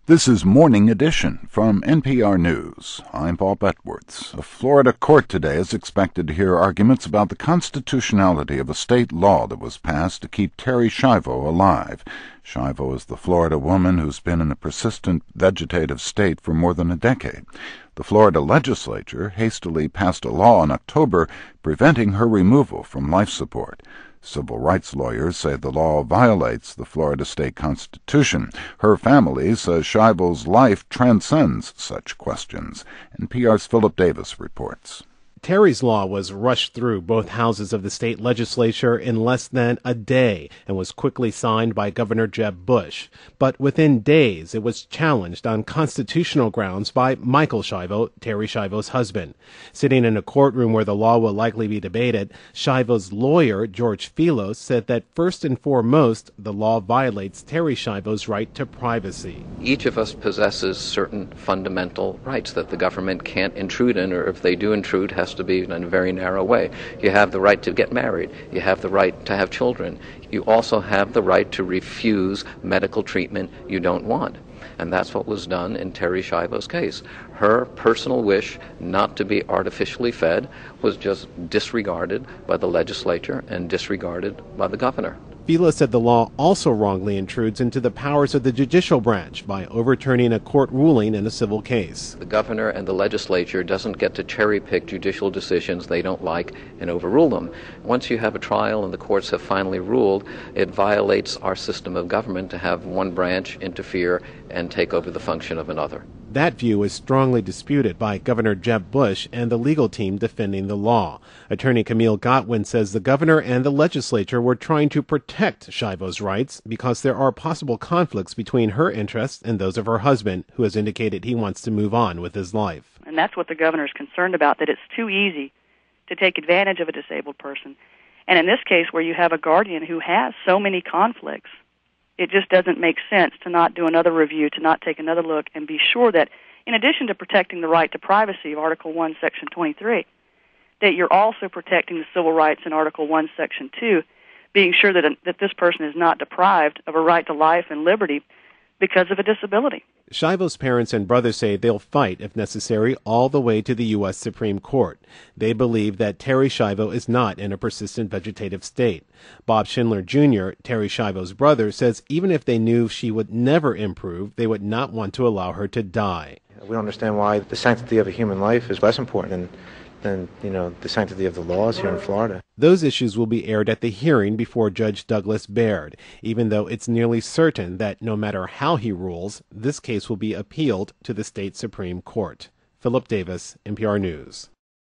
This is Morning Edition from NPR News. I'm Paul Betworth. A Florida court today is expected to hear arguments about the constitutionality of a state law that was passed to keep Terri Schiavo alive. Schiavo is the Florida woman who's been in a persistent vegetative state for more than a decade. The Florida legislature hastily passed a law in October preventing her removal from life support. Civil rights lawyers say the law violates the Florida state constitution. Her family says Schiavo's life transcends such questions. NPR's Philip Davis reports. Terri's law was rushed through both houses of the state legislature in less than a day and was quickly signed by Governor Jeb Bush. But within days, it was challenged on constitutional grounds by Michael Schiavo, Terri Schiavo's husband. Sitting in a courtroom where the law will likely be debated, Schiavo's lawyer, George Filos, said that first and foremost, the law violates Terri Schiavo's right to privacy. Each of us possesses certain fundamental rights that the government can't intrude in, or if they do intrude, has to be in a very narrow way. You have the right to get married. You have the right to have children. You also have the right to refuse medical treatment you don't want. And that's what was done in Terri Schiavo's case. Her personal wish not to be artificially fed was just disregarded by the legislature and disregarded by the governor. Filos said the law also wrongly intrudes into the powers of the judicial branch by overturning a court ruling in a civil case. The governor and the legislature doesn't get to cherry-pick judicial decisions they don't like and overrule them. Once you have a trial and the courts have finally ruled, it violates our system of government to have one branch interfere and take over the function of another. That view is strongly disputed by Governor Jeb Bush and the legal team defending the law. Attorney Camille Godwin says the governor and the legislature were trying to protect Schiavo's rights because there are possible conflicts between her interests and those of her husband, who has indicated he wants to move on with his life. And that's what the governor is concerned about, that it's too easy to take advantage of a disabled person. And in this case, where you have a guardian who has so many conflicts, it just doesn't make sense to not do another review, to not take another look, and be sure that, in addition to protecting the right to privacy of Article 1, Section 23, that you're also protecting the civil rights in Article 1, Section 2, being sure that this person is not deprived of a right to life and liberty because of a disability. Schiavo's parents and brothers say they'll fight, if necessary, all the way to the U.S. Supreme Court. They believe that Terri Schiavo is not in a persistent vegetative state. Bob Schindler Jr., Terri Schiavo's brother, says even if they knew she would never improve, they would not want to allow her to die. We don't understand why the sanctity of a human life is less important than the sanctity of the laws here in Florida. Those issues will be aired at the hearing before Judge Douglas Baird, even though it's nearly certain that no matter how he rules, this case will be appealed to the state Supreme Court. Philip Davis, NPR News.